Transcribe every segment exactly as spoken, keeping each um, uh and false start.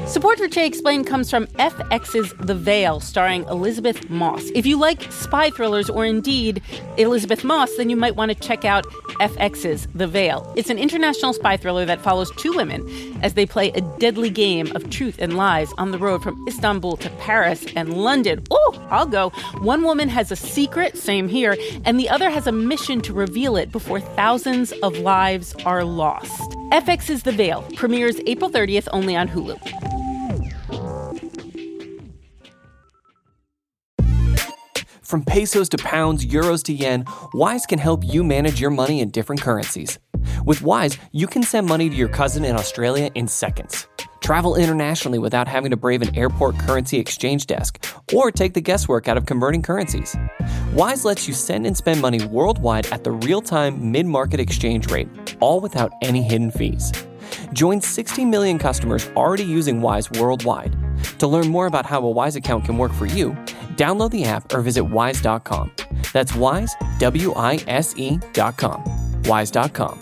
Support for Che Explained comes from F X's The Veil, starring Elizabeth Moss. If you like spy thrillers or indeed Elizabeth Moss, then you might want to check out F X's The Veil. It's an international spy thriller that follows two women as they play a deadly game of truth and lies on the road from Istanbul to Paris and London. Oh, I'll go. One woman has a secret, same here, and the other has a mission to reveal it before thousands of lives are lost. F X's The Veil premieres April thirtieth only on Hulu. From pesos to pounds, euros to yen, Wise can help you manage your money in different currencies. With Wise, you can send money to your cousin in Australia in seconds. Travel internationally without having to brave an airport currency exchange desk or take the guesswork out of converting currencies. Wise lets you send and spend money worldwide at the real-time mid-market exchange rate, all without any hidden fees. Join sixty million customers already using Wise worldwide. To learn more about how a Wise account can work for you, download the app or visit wise dot com. That's Wise, W I S E dot com. wise dot com.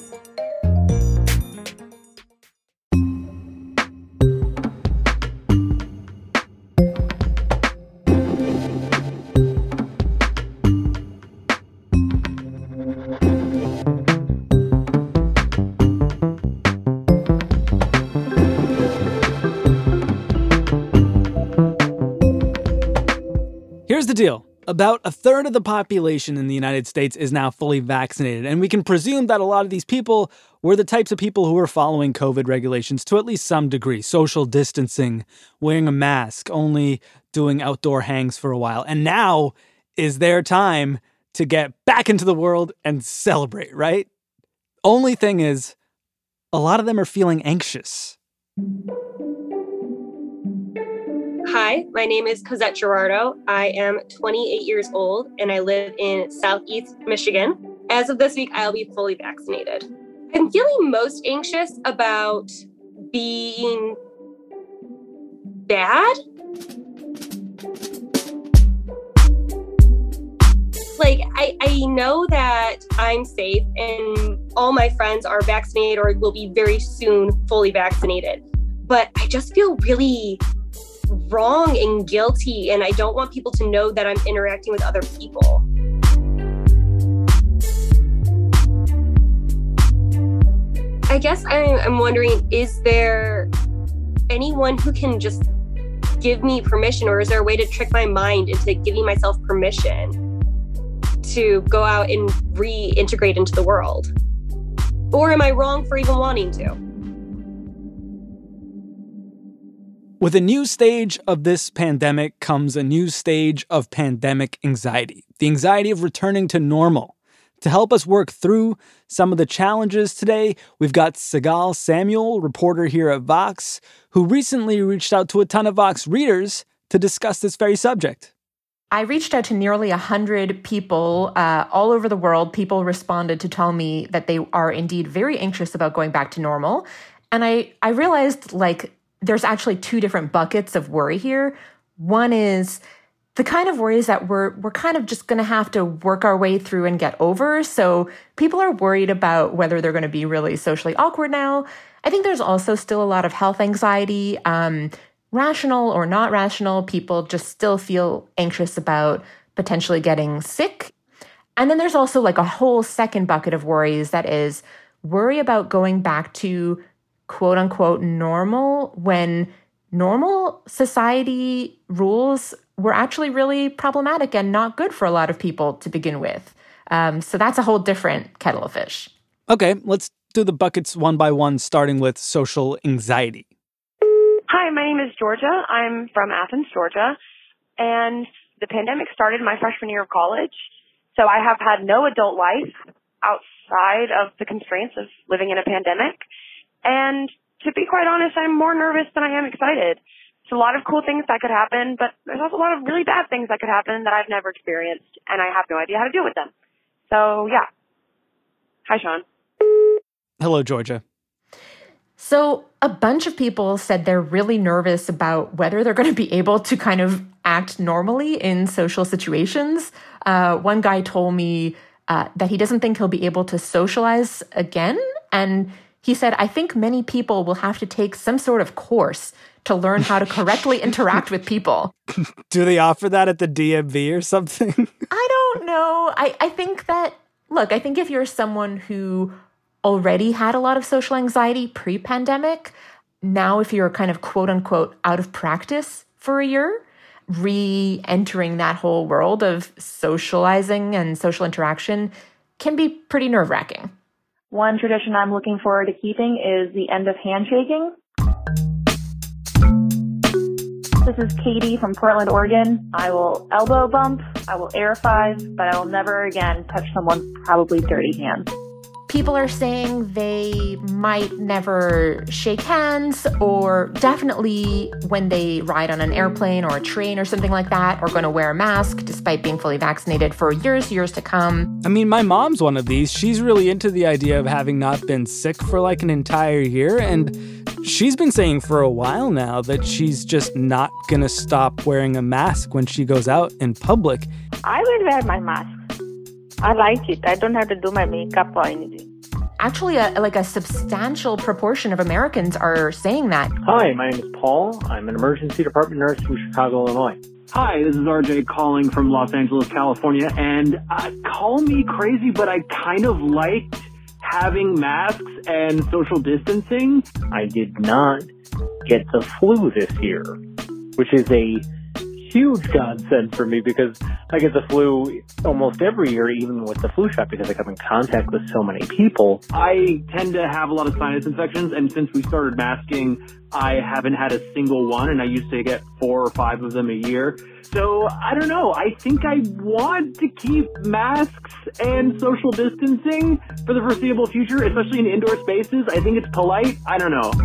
Here's the deal. About a third of the population in the United States is now fully vaccinated, and we can presume that a lot of these people were the types of people who were following COVID regulations to at least some degree. Social distancing, wearing a mask, only doing outdoor hangs for a while. And now is their time to get back into the world and celebrate, right? Only thing is, a lot of them are feeling anxious. Hi, my name is Cosette Gerardo. I am twenty-eight years old and I live in Southeast Michigan. As of this week, I'll be fully vaccinated. I'm feeling most anxious about being bad. Like, I, I know that I'm safe and all my friends are vaccinated or will be very soon fully vaccinated. But I just feel really wrong and guilty, and I don't want people to know that I'm interacting with other people. I guess I'm wondering, is there anyone who can just give me permission, or is there a way to trick my mind into giving myself permission to go out and reintegrate into the world? Or am I wrong for even wanting to? With a new stage of this pandemic comes a new stage of pandemic anxiety, the anxiety of returning to normal. To help us work through some of the challenges today, we've got Sigal Samuel, reporter here at Vox, who recently reached out to a ton of Vox readers to discuss this very subject. I reached out to nearly one hundred people uh, all over the world. People responded to tell me that they are indeed very anxious about going back to normal. And I, I realized, like, there's actually two different buckets of worry here. One is the kind of worries that we're we're kind of just going to have to work our way through and get over. So people are worried about whether they're going to be really socially awkward now. I think there's also still a lot of health anxiety, um, rational or not rational. People just still feel anxious about potentially getting sick. And then there's also like a whole second bucket of worries that is worry about going back to quote unquote normal when normal society rules were actually really problematic and not good for a lot of people to begin with. Um, so that's a whole different kettle of fish. Okay, let's do the buckets one by one, starting with social anxiety. Hi, my name is Georgia. I'm from Athens, Georgia. And the pandemic started my freshman year of college. So I have had no adult life outside of the constraints of living in a pandemic. And to be quite honest, I'm more nervous than I am excited. It's a lot of cool things that could happen, but there's also a lot of really bad things that could happen that I've never experienced, and I have no idea how to deal with them. So, yeah. Hi, Sean. Hello, Georgia. So a bunch of people said they're really nervous about whether they're going to be able to kind of act normally in social situations. Uh, one guy told me uh, that he doesn't think he'll be able to socialize again, and He said, I think many people will have to take some sort of course to learn how to correctly interact with people. Do they offer that at the D M V or something? I don't know. I, I think that, look, I think if you're someone who already had a lot of social anxiety pre-pandemic, now if you're kind of quote unquote out of practice for a year, re-entering that whole world of socializing and social interaction can be pretty nerve-wracking. One tradition I'm looking forward to keeping is the end of handshaking. This is Katie from Portland, Oregon. I will elbow bump, I will air five, but I will never again touch someone's probably dirty hands. People are saying they might never shake hands, or definitely when they ride on an airplane or a train or something like that, are going to wear a mask despite being fully vaccinated for years, years to come. I mean, my mom's one of these. She's really into the idea of having not been sick for like an entire year, and she's been saying for a while now that she's just not going to stop wearing a mask when she goes out in public. I will wear my mask. I like it. I don't have to do my makeup or anything. Actually, a, like a substantial proportion of Americans are saying that. Hi, my name is Paul. I'm an emergency department nurse from Chicago, Illinois. Hi, this is R J calling from Los Angeles, California. And uh, call me crazy, but I kind of liked having masks and social distancing. I did not get the flu this year, which is a huge godsend for me because I get the flu almost every year, even with the flu shot, because I come in contact with so many people. I tend to have a lot of sinus infections, and since we started masking, I haven't had a single one, and I used to get four or five of them a year. So, I don't know. I think I want to keep masks and social distancing for the foreseeable future, especially in indoor spaces. I think it's polite. I don't know.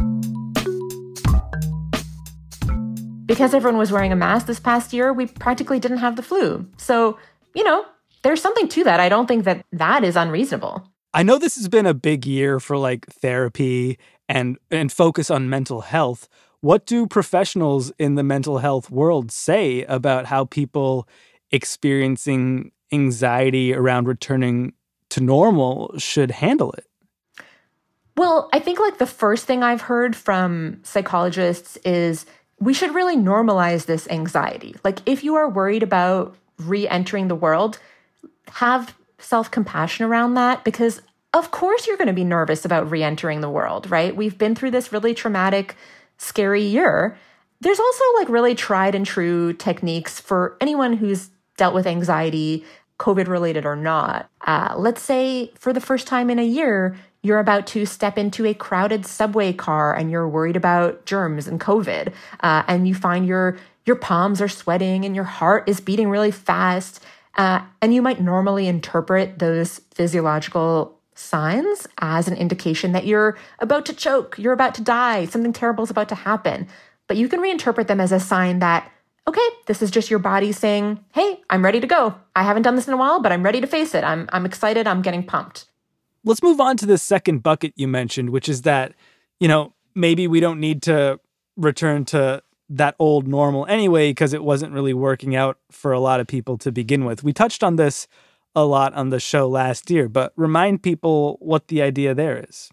Because everyone was wearing a mask this past year, we practically didn't have the flu. So, you know, there's something to that. I don't think that that is unreasonable. I know this has been a big year for like therapy and and focus on mental health. What do professionals in the mental health world say about how people experiencing anxiety around returning to normal should handle it? Well, I think like the first thing I've heard from psychologists is we should really normalize this anxiety. Like if you are worried about re-entering the world, have self-compassion around that, because of course you're going to be nervous about re-entering the world, right? We've been through this really traumatic, scary year. There's also like really tried and true techniques for anyone who's dealt with anxiety, COVID related or not. Uh, let's say for the first time in a year, you're about to step into a crowded subway car and you're worried about germs and COVID, uh, and you find your your palms are sweating and your heart is beating really fast, uh, and you might normally interpret those physiological signs as an indication that you're about to choke, you're about to die, something terrible is about to happen. But you can reinterpret them as a sign that, okay, this is just your body saying, hey, I'm ready to go. I haven't done this in a while, but I'm ready to face it. I'm I'm excited. I'm getting pumped. Let's move on to the second bucket you mentioned, which is that, you know, maybe we don't need to return to that old normal anyway, because it wasn't really working out for a lot of people to begin with. We touched on this a lot on the show last year, but remind people what the idea there is.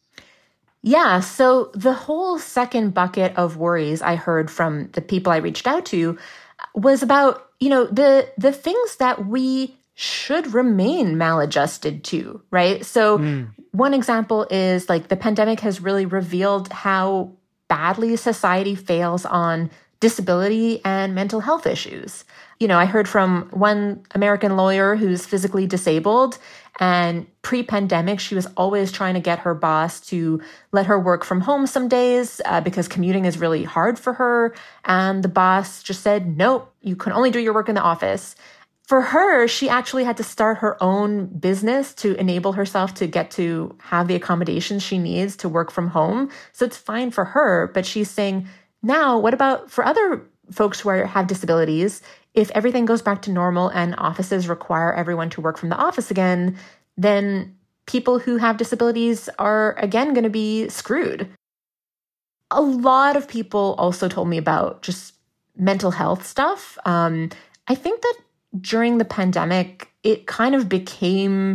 Yeah, so the whole second bucket of worries I heard from the people I reached out to was about, you know, the the things that we should remain maladjusted to, right? So mm. one example is like the pandemic has really revealed how badly society fails on disability and mental health issues. You know, I heard from one American lawyer who's physically disabled, and pre-pandemic, she was always trying to get her boss to let her work from home some days uh, because commuting is really hard for her. And the boss just said, nope, you can only do your work in the office. For her, she actually had to start her own business to enable herself to get to have the accommodations she needs to work from home. So it's fine for her, but she's saying, now, what about for other folks who are, have disabilities? If everything goes back to normal and offices require everyone to work from the office again, then people who have disabilities are again going to be screwed. A lot of people also told me about just mental health stuff. Um, I think that during the pandemic, it kind of became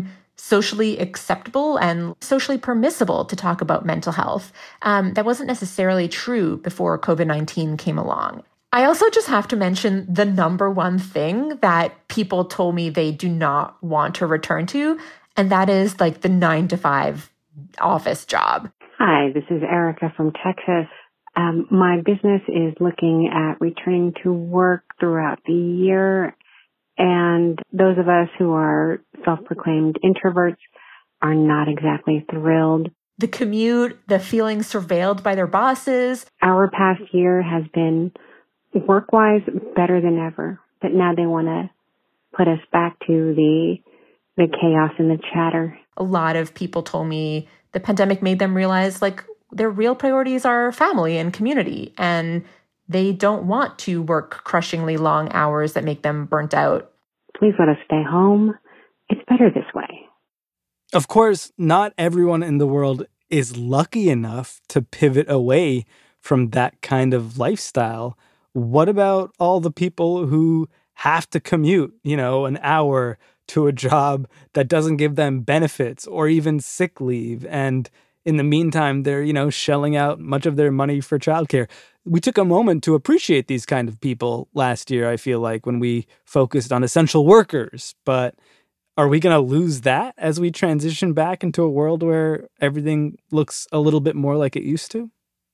socially acceptable and socially permissible to talk about mental health. Um, that wasn't necessarily true before COVID nineteen came along. I also just have to mention the number one thing that people told me they do not want to return to, and that is like the nine to five office job. Hi, this is Erica from Texas. Um, my business is looking at returning to work throughout the year, and those of us who are self-proclaimed introverts are not exactly thrilled. The commute, the feeling surveilled by their bosses. Our past year has been work-wise better than ever, but now they want to put us back to the the chaos and the chatter. A lot of people told me the pandemic made them realize like their real priorities are family and community, and they don't want to work crushingly long hours that make them burnt out. Please let us stay home. It's better this way. Of course, not everyone in the world is lucky enough to pivot away from that kind of lifestyle. What about all the people who have to commute, you know, an hour to a job that doesn't give them benefits or even sick leave? And in the meantime, they're, you know, shelling out much of their money for childcare. We took a moment to appreciate these kind of people last year, I feel like, when we focused on essential workers. But are we going to lose that as we transition back into a world where everything looks a little bit more like it used to?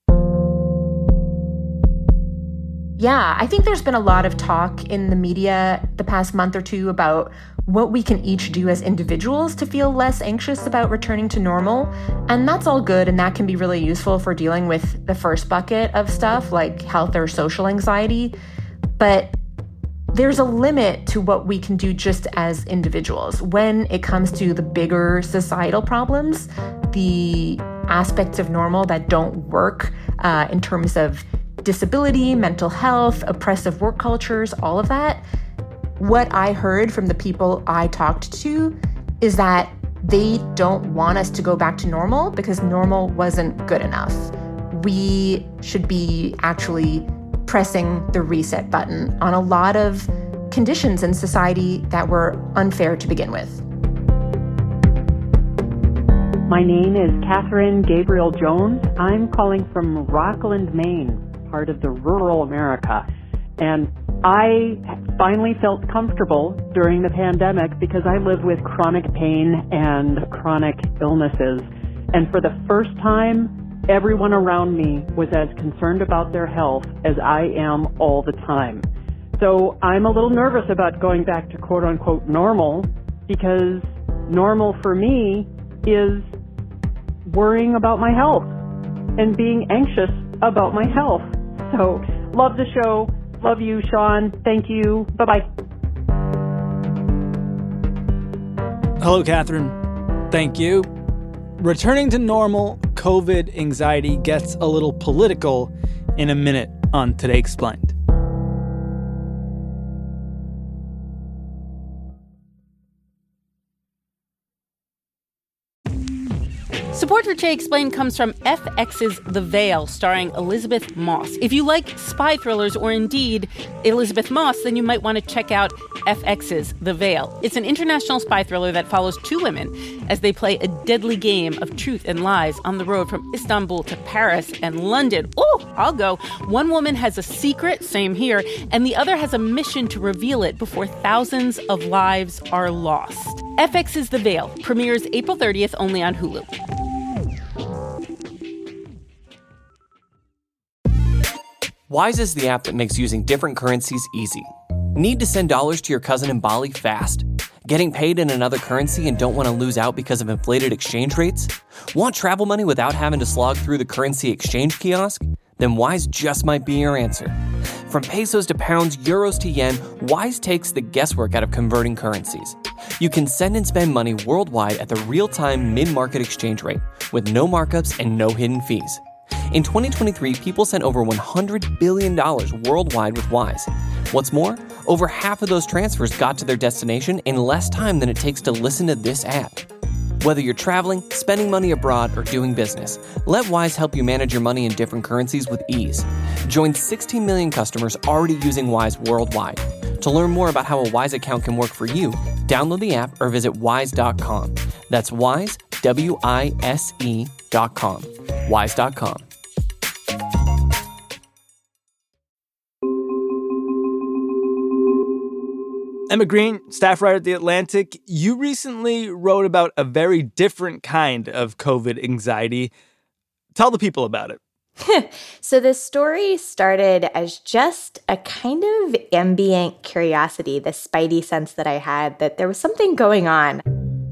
Yeah, I think there's been a lot of talk in the media the past month or two about what we can each do as individuals to feel less anxious about returning to normal. And that's all good, and that can be really useful for dealing with the first bucket of stuff like health or social anxiety. But there's a limit to what we can do just as individuals when it comes to the bigger societal problems, the aspects of normal that don't work uh, in terms of disability, mental health, oppressive work cultures, all of that. What I heard from the people I talked to is that they don't want us to go back to normal because normal wasn't good enough. We should be actually pressing the reset button on a lot of conditions in society that were unfair to begin with. My name is Catherine Gabriel Jones. I'm calling from Rockland, Maine, part of the rural America. And I finally felt comfortable during the pandemic because I live with chronic pain and chronic illnesses. And for the first time, everyone around me was as concerned about their health as I am all the time. So I'm a little nervous about going back to quote unquote normal because normal for me is worrying about my health and being anxious about my health. So love the show. Love you, Sean. Thank you. Bye-bye. Hello, Catherine. Thank you. Returning to normal, COVID anxiety gets a little political in a minute on Today Explained. Support for Today Explained comes from F X's The Veil, starring Elisabeth Moss. If you like spy thrillers or indeed Elisabeth Moss, then you might want to check out F X's The Veil. It's an international spy thriller that follows two women as they play a deadly game of truth and lies on the road from Istanbul to Paris and London. Oh, I'll go. One woman has a secret, same here, and the other has a mission to reveal it before thousands of lives are lost. F X's The Veil premieres April thirtieth only on Hulu. Wise is the app that makes using different currencies easy. Need to send dollars to your cousin in Bali fast? Getting paid in another currency and don't want to lose out because of inflated exchange rates? Want travel money without having to slog through the currency exchange kiosk? Then Wise just might be your answer. From pesos to pounds, euros to yen, Wise takes the guesswork out of converting currencies. You can send and spend money worldwide at the real-time mid-market exchange rate with no markups and no hidden fees. In twenty twenty-three, people sent over one hundred billion dollars worldwide with Wise. What's more, over half of those transfers got to their destination in less time than it takes to listen to this ad. Whether you're traveling, spending money abroad, or doing business, let Wise help you manage your money in different currencies with ease. Join sixteen million customers already using Wise worldwide. To learn more about how a Wise account can work for you, download the app or visit wise dot com. That's wise, W I S E dot com. wise dot com. Emma Green, staff writer at The Atlantic, you recently wrote about a very different kind of COVID anxiety. Tell the people about it. So this story started as just a kind of ambient curiosity, the spidey sense that I had that there was something going on.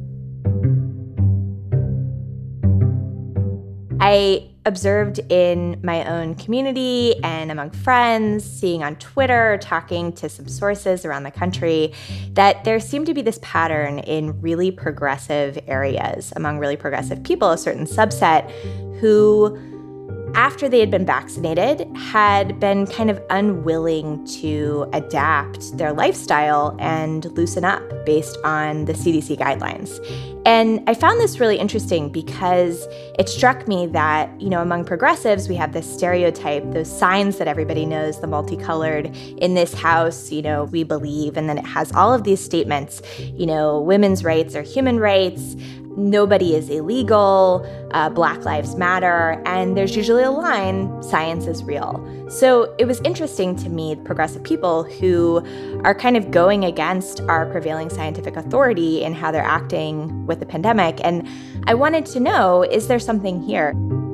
I observed in my own community and among friends, seeing on Twitter, talking to some sources around the country, that there seemed to be this pattern in really progressive areas, among really progressive people, a certain subset who, after they had been vaccinated, had been kind of unwilling to adapt their lifestyle and loosen up based on the C D C guidelines. And I found this really interesting because it struck me that, you know, among progressives, we have this stereotype, those signs that everybody knows, the multicolored, in this house, you know, we believe, and then it has all of these statements, you know, women's rights are human rights, nobody is illegal, uh, Black Lives Matter, and there's usually a line, science is real. So it was interesting to me, progressive people who are kind of going against our prevailing scientific authority in how they're acting with the pandemic. And I wanted to know, is there something here?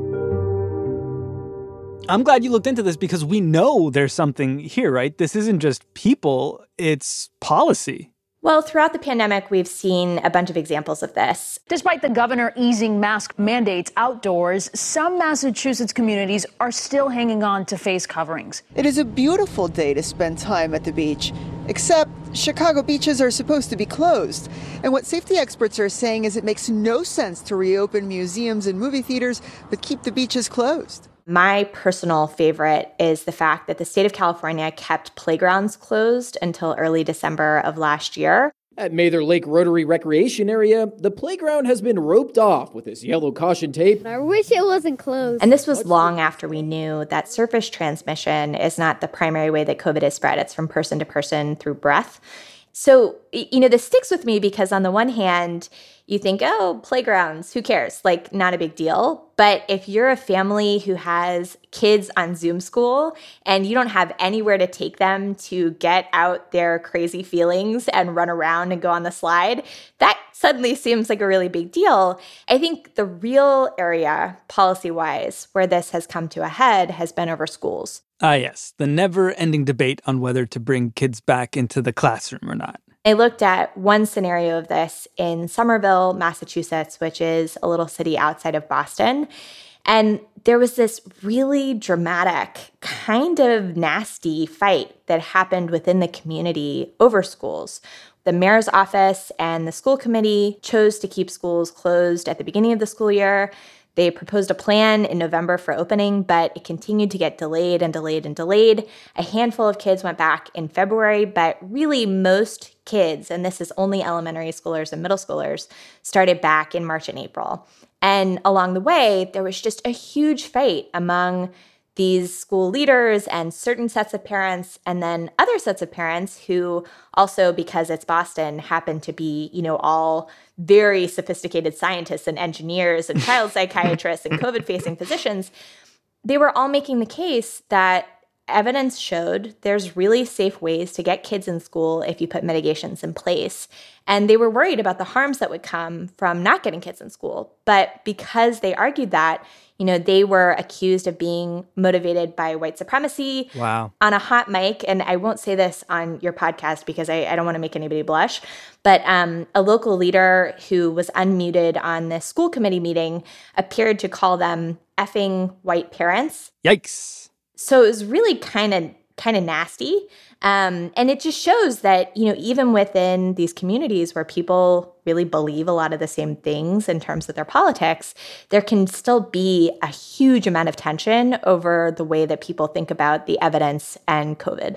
I'm glad you looked into this because we know there's something here, right? This isn't just people, it's policy. Well, throughout the pandemic, we've seen a bunch of examples of this. Despite the governor easing mask mandates outdoors, some Massachusetts communities are still hanging on to face coverings. It is a beautiful day to spend time at the beach, except Chicago beaches are supposed to be closed. And what safety experts are saying is it makes no sense to reopen museums and movie theaters, but keep the beaches closed. My personal favorite is the fact that the state of California kept playgrounds closed until early December of last year. At Mather Lake Rotary Recreation Area, the playground has been roped off with this yellow caution tape. I wish it wasn't closed. And this was long after we knew that surface transmission is not the primary way that COVID is spread. It's from person to person through breath. So, you know, this sticks with me because on the one hand, you think, oh, playgrounds, who cares? Like, not a big deal. But if you're a family who has kids on Zoom school and you don't have anywhere to take them to get out their crazy feelings and run around and go on the slide, that suddenly seems like a really big deal. I think the real area, policy-wise, where this has come to a head has been over schools. Ah, yes, the never-ending debate on whether to bring kids back into the classroom or not. I looked at one scenario of this in Somerville, Massachusetts, which is a little city outside of Boston. And there was this really dramatic, kind of nasty fight that happened within the community over schools. The mayor's office and the school committee chose to keep schools closed at the beginning of the school year. They proposed a plan in November for opening, but it continued to get delayed and delayed and delayed. A handful of kids went back in February, but really most kids, and this is only elementary schoolers and middle schoolers, started back in March and April. And along the way, there was just a huge fight among these school leaders and certain sets of parents, and then other sets of parents who also, because it's Boston, happen to be, you know, all very sophisticated scientists and engineers and child psychiatrists and COVID-facing physicians. They were all making the case that evidence showed there's really safe ways to get kids in school if you put mitigations in place. And they were worried about the harms that would come from not getting kids in school. But because they argued that, you know, they were accused of being motivated by white supremacy. Wow. On a hot mic, and I won't say this on your podcast because I, I don't want to make anybody blush, but um, a local leader who was unmuted on the school committee meeting appeared to call them effing white parents. Yikes. So it was really kind of kind of nasty. Um, and it just shows that, you know, even within these communities where people really believe a lot of the same things in terms of their politics, there can still be a huge amount of tension over the way that people think about the evidence and COVID.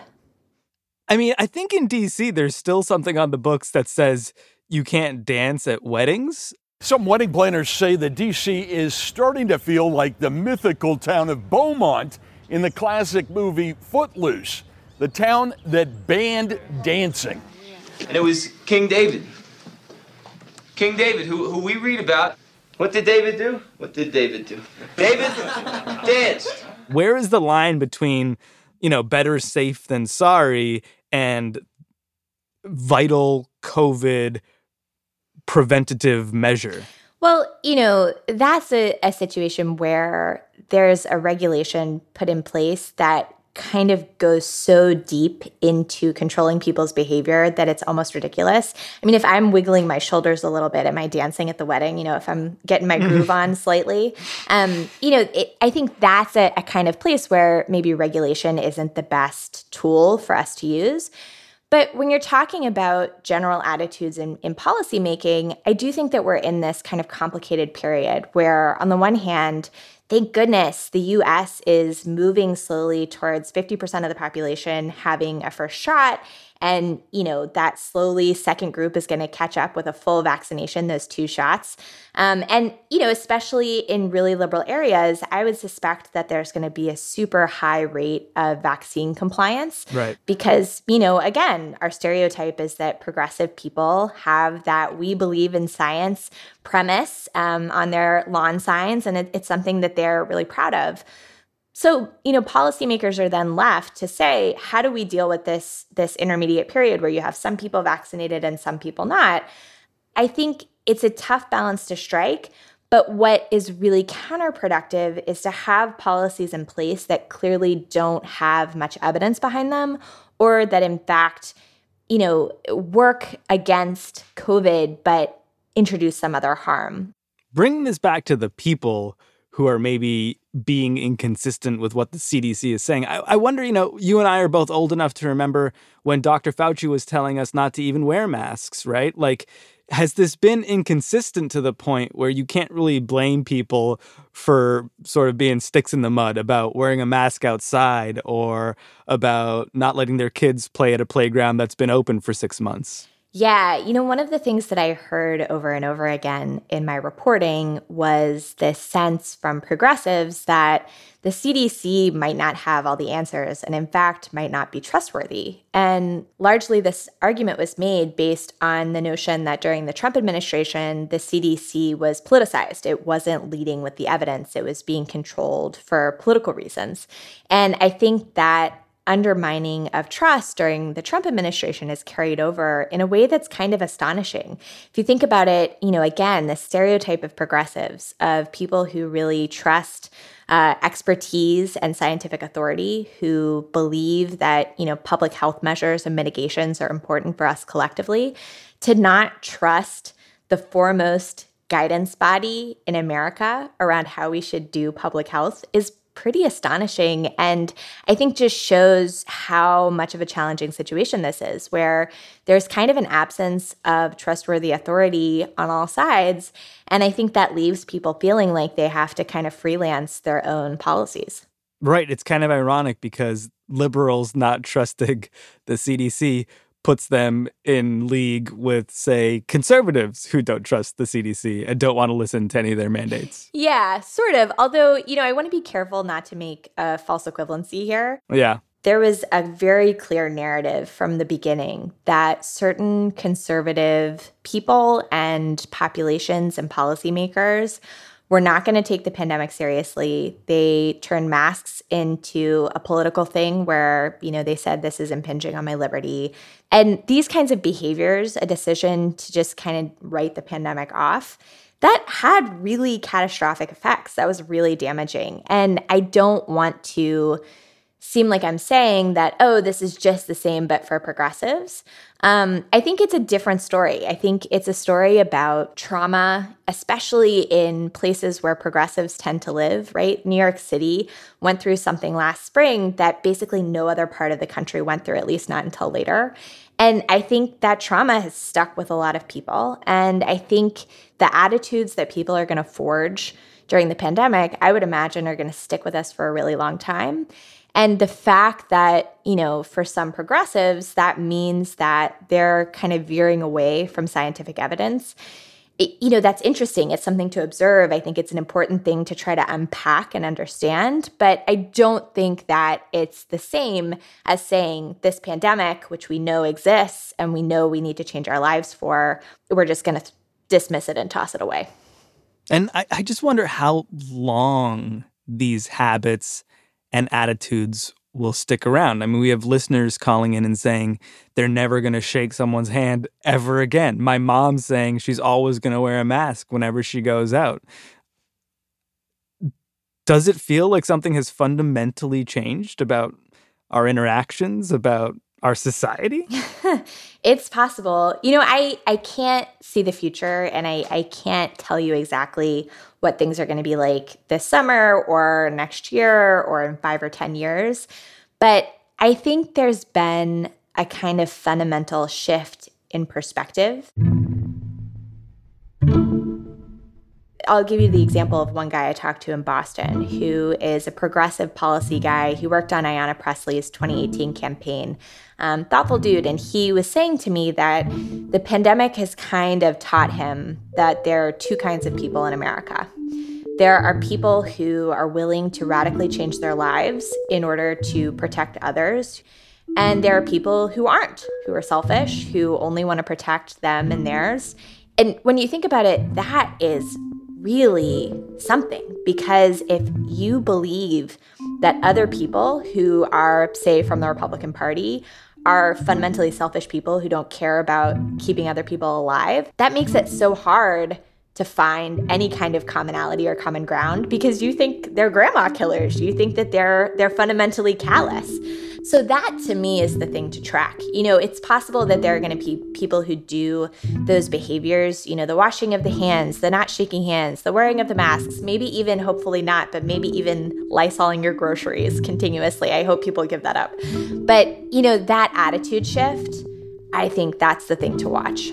I mean, I think in D C, there's still something on the books that says you can't dance at weddings. Some wedding planners say that D C is starting to feel like the mythical town of Beaumont in the classic movie Footloose, the town that banned dancing. And it was King David King David, who, who we read about. What did David do? What did David do? David danced. Where is the line between, you know, better safe than sorry and vital COVID preventative measure? Well, you know, that's a, a situation where there's a regulation put in place that kind of goes so deep into controlling people's behavior that it's almost ridiculous. I mean, if I'm wiggling my shoulders a little bit, am I dancing at the wedding? You know, if I'm getting my groove on slightly, um, you know, it, I think that's a, a kind of place where maybe regulation isn't the best tool for us to use. But when you're talking about general attitudes in, in policymaking, I do think that we're in this kind of complicated period where, on the one hand, thank goodness the U S is moving slowly towards fifty percent of the population having a first shot. And, you know, that slowly second group is going to catch up with a full vaccination, those two shots. Um, and, you know, especially in really liberal areas, I would suspect that there's going to be a super high rate of vaccine compliance. Right. Because, you know, again, our stereotype is that progressive people have that we believe in science premise um, on their lawn signs, and it, it's something that they're really proud of. So, you know, policymakers are then left to say, how do we deal with this, this intermediate period where you have some people vaccinated and some people not? I think it's a tough balance to strike, but what is really counterproductive is to have policies in place that clearly don't have much evidence behind them, or that in fact, you know, work against COVID but introduce some other harm. Bringing this back to the people who are maybe being inconsistent with what the C D C is saying. I, I wonder, you know, you and I are both old enough to remember when Doctor Fauci was telling us not to even wear masks, right? Like, has this been inconsistent to the point where you can't really blame people for sort of being sticks in the mud about wearing a mask outside or about not letting their kids play at a playground that's been open for six months? Yeah, you know, one of the things that I heard over and over again in my reporting was this sense from progressives that the C D C might not have all the answers and, in fact, might not be trustworthy. And largely this argument was made based on the notion that during the Trump administration, the C D C was politicized. It wasn't leading with the evidence. It was being controlled for political reasons. And I think that undermining of trust during the Trump administration is carried over in a way that's kind of astonishing. If you think about it, you know, again, the stereotype of progressives, of people who really trust uh, expertise and scientific authority, who believe that, you know, public health measures and mitigations are important for us collectively, to not trust the foremost guidance body in America around how we should do public health is pretty astonishing, and I think just shows how much of a challenging situation this is, where there's kind of an absence of trustworthy authority on all sides, and I think that leaves people feeling like they have to kind of freelance their own policies. Right. It's kind of ironic because liberals not trusting the C D C puts them in league with, say, conservatives who don't trust the C D C and don't want to listen to any of their mandates. Yeah, sort of. Although, you know, I want to be careful not to make a false equivalency here. Yeah. There was a very clear narrative from the beginning that certain conservative people and populations and policymakers were not going to take the pandemic seriously. They turned masks into a political thing where, you know, they said this is impinging on my liberty. And these kinds of behaviors, a decision to just kind of write the pandemic off, that had really catastrophic effects. That was really damaging. And I don't want to seem like I'm saying that, oh, this is just the same, but for progressives. Um, I think it's a different story. I think it's a story about trauma, especially in places where progressives tend to live, right? New York City went through something last spring that basically no other part of the country went through, at least not until later. And I think that trauma has stuck with a lot of people. And I think the attitudes that people are going to forge during the pandemic, I would imagine, are going to stick with us for a really long time. And the fact that, you know, for some progressives, that means that they're kind of veering away from scientific evidence. It, you know, that's interesting. It's something to observe. I think it's an important thing to try to unpack and understand. But I don't think that it's the same as saying this pandemic, which we know exists and we know we need to change our lives for, we're just going to th- dismiss it and toss it away. And I, I just wonder how long these habits and attitudes will stick around. I mean, we have listeners calling in and saying they're never going to shake someone's hand ever again. My mom's saying she's always going to wear a mask whenever she goes out. Does it feel like something has fundamentally changed about our interactions, about our society? It's possible. You know, I, I can't see the future, and I, I can't tell you exactly what things are going to be like this summer or next year or in five or ten years. But I think there's been a kind of fundamental shift in perspective. I'll give you the example of one guy I talked to in Boston who is a progressive policy guy. He worked on Ayanna Pressley's twenty eighteen campaign. Um, thoughtful dude. And he was saying to me that the pandemic has kind of taught him that there are two kinds of people in America. There are people who are willing to radically change their lives in order to protect others. And there are people who aren't, who are selfish, who only want to protect them and theirs. And when you think about it, that is really something, because if you believe that other people who are, say, from the Republican Party are fundamentally selfish people who don't care about keeping other people alive, that makes it so hard to find any kind of commonality or common ground, because you think they're grandma killers. You think that they're they're fundamentally callous. So that, to me, is the thing to track. You know, it's possible that there are going to be people who do those behaviors, you know, the washing of the hands, the not shaking hands, the wearing of the masks, maybe even, hopefully not, but maybe even Lysoling your groceries continuously. I hope people give that up. But, you know, that attitude shift, I think that's the thing to watch.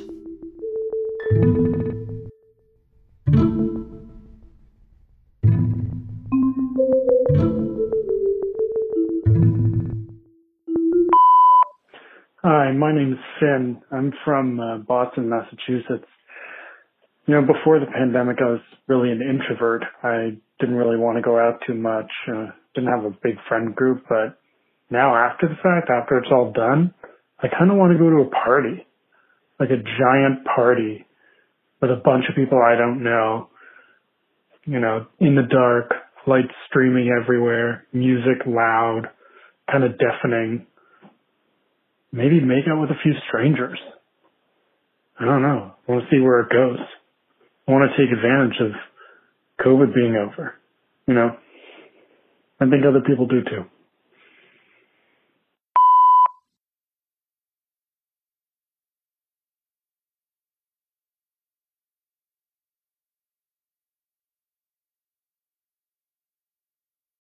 Hi, my name is Finn. I'm from uh, Boston, Massachusetts. You know, before the pandemic, I was really an introvert. I didn't really want to go out too much. Uh, didn't have a big friend group, but now after the fact, after it's all done, I kind of want to go to a party, like a giant party with a bunch of people I don't know, you know, in the dark, lights streaming everywhere, music loud, kind of deafening. Maybe make out with a few strangers. I don't know. I want to see where it goes. I want to take advantage of COVID being over. You know, I think other people do too.